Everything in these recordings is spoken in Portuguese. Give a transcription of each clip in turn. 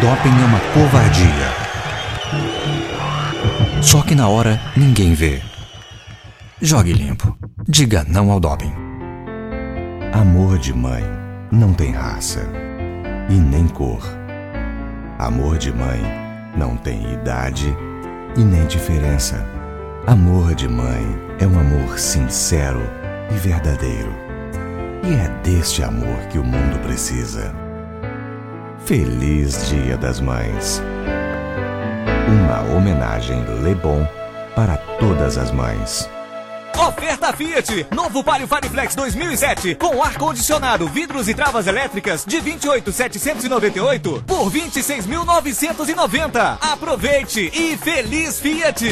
Doping é uma covardia. Só que na hora, ninguém vê. Jogue limpo. Diga não ao doping. Amor de mãe não tem raça e nem cor. Amor de mãe não tem idade e nem diferença. Amor de mãe é um amor sincero e verdadeiro. E é deste amor que o mundo precisa. Feliz Dia das Mães. Uma homenagem Le Bon para todas as mães. Oferta Fiat, novo Palio Fireflex 2007, com ar-condicionado, vidros e travas elétricas de 28.798 por 26.990. Aproveite e feliz Fiat!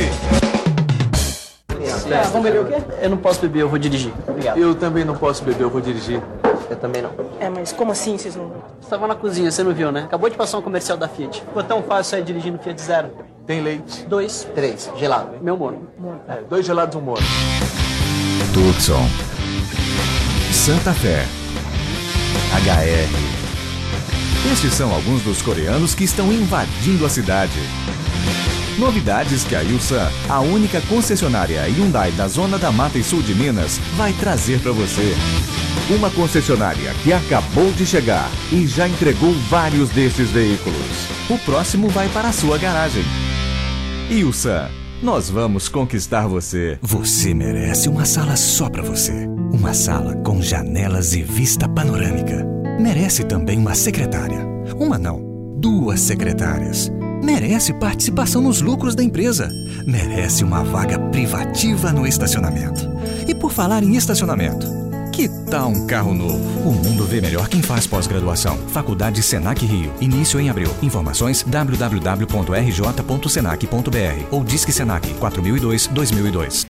Vamos beber o quê? Eu não posso beber, eu vou dirigir. Obrigado. Eu também não posso beber, eu vou dirigir. Eu também não. Mas como assim vocês não... Você estava na cozinha, você não viu, né? Acabou de passar um comercial da Fiat. Ficou tão fácil aí dirigindo Fiat Zero. Tem leite? 2. 3, gelado. Meu mono. 2 gelados, 1 mono. Tucson, Santa Fé, HR. Estes são alguns dos coreanos que estão invadindo a cidade. Novidades que a Ilsan, a única concessionária Hyundai da Zona da Mata e Sul de Minas, vai trazer para você. Uma concessionária que acabou de chegar e já entregou vários desses veículos. O próximo vai para a sua garagem. Ilsan, nós vamos conquistar você. Você merece uma sala só pra você. Uma sala com janelas e vista panorâmica. Merece também uma secretária. Uma não, 2 secretárias. Merece participação nos lucros da empresa. Merece uma vaga privativa no estacionamento. E por falar em estacionamento, que tal um carro novo? O mundo vê melhor quem faz pós-graduação. Faculdade Senac Rio. Início em abril. Informações www.rj.senac.br ou Disque Senac 4002-2002.